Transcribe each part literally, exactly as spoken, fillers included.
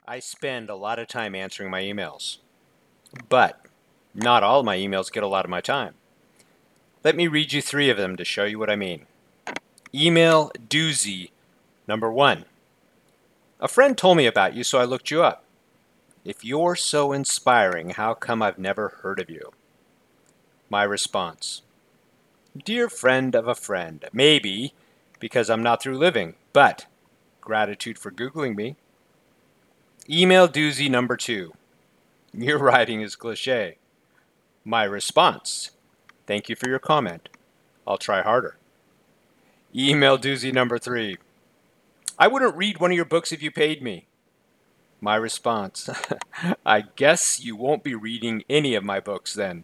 I spend a lot of time answering my emails, but not all of my emails get a lot of my time. Let me read you three of them to show you what I mean. Email doozy number one. A friend told me about you, so I looked you up. If you're so inspiring, how come I've never heard of you? My response. Dear friend of a friend, maybe because I'm not through living, but gratitude for Googling me. Email doozy number two. Your writing is cliche. My response. Thank you for your comment. I'll try harder. Email doozy number three. I wouldn't read one of your books if you paid me. My response. I guess you won't be reading any of my books then.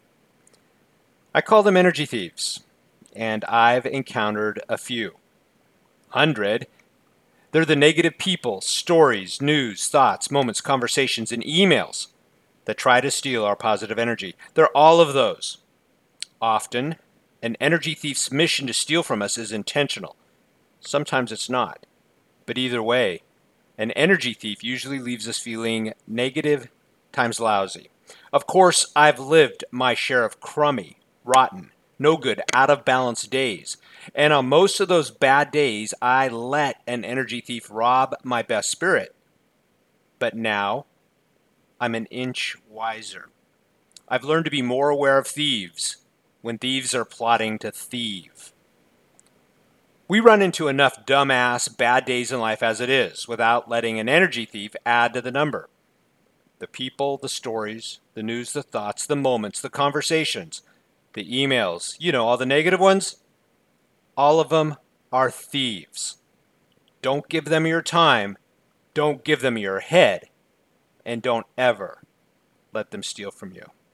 I call them energy thieves, and I've encountered a few. Hundred. They're the negative people, stories, news, thoughts, moments, conversations, and emails that try to steal our positive energy. They're all of those. Often, an energy thief's mission to steal from us is intentional. Sometimes it's not. But either way, an energy thief usually leaves us feeling negative times lousy. Of course, I've lived my share of crummy, rotten, no good, out of balance days. And on most of those bad days, I let an energy thief rob my best spirit. But now, I'm an inch wiser. I've learned to be more aware of thieves when thieves are plotting to thieve. We run into enough dumbass bad days in life as it is without letting an energy thief add to the number. The people, the stories, the news, the thoughts, the moments, the conversations, the emails, you know, all the negative ones, all of them are thieves. Don't give them your time, don't give them your head, and don't ever let them steal from you.